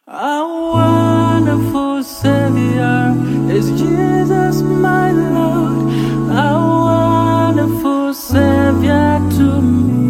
A wonderful Savior is Jesus, my Lord. A wonderful Savior to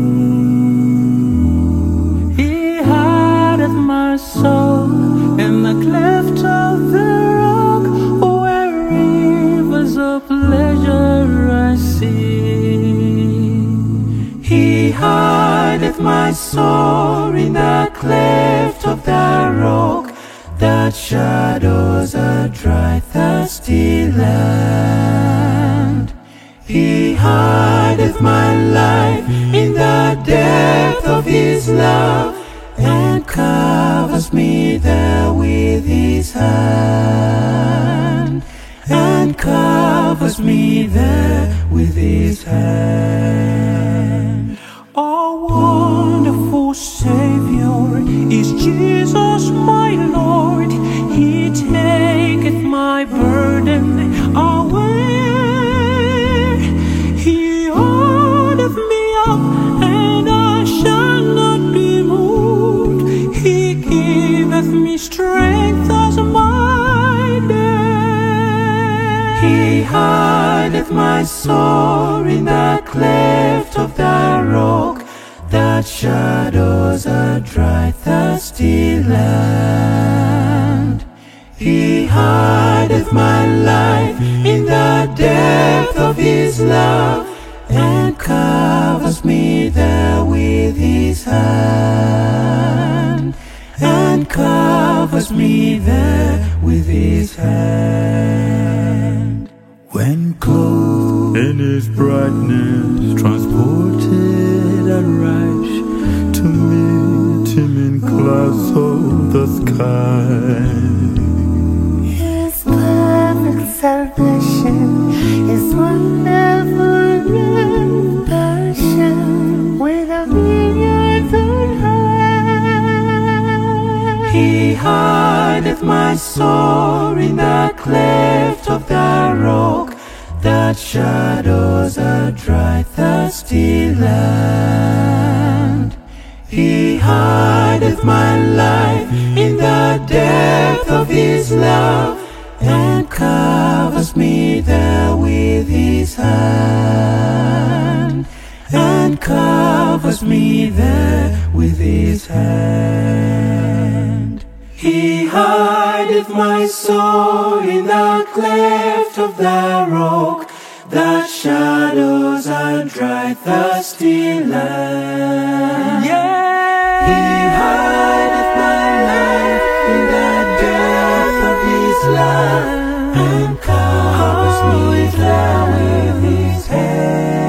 me. He hideth my soul in the cleft of the rock, where rivers of pleasure I see. He hideth my soul in the cleft of the rock that shadows a dry, thirsty land. He hideth my life in the depth of His love, and covers me there with His hand, and covers me there with His hand. Oh, wonderful Savior is Jesus, my Lord. He taketh my burden away. He holdeth me up, and I shall not be moved. He giveth me strength as my day. He hideth my soul in the cleft of the rock that shadows a dry, thirsty land. He hideth my life in the depth of His love, and covers me there with His hand, and covers me there with His hand. When clothed in His brightness, transported I rise to meet Him in clouds of the sky. His perfect salvation is wonderful passion with a vineyard on high. He hideth my soul in the cleft of the rock that shadows a dry, thirsty land. He hideth my life in the depth of His love, and covers me there with His hand, and covers me there with His hand. He hideth my soul in the cleft of the rock that shadows a dry, thirsty land. Yeah. He hideth my life in the depth of His love, and covers me there with His hand.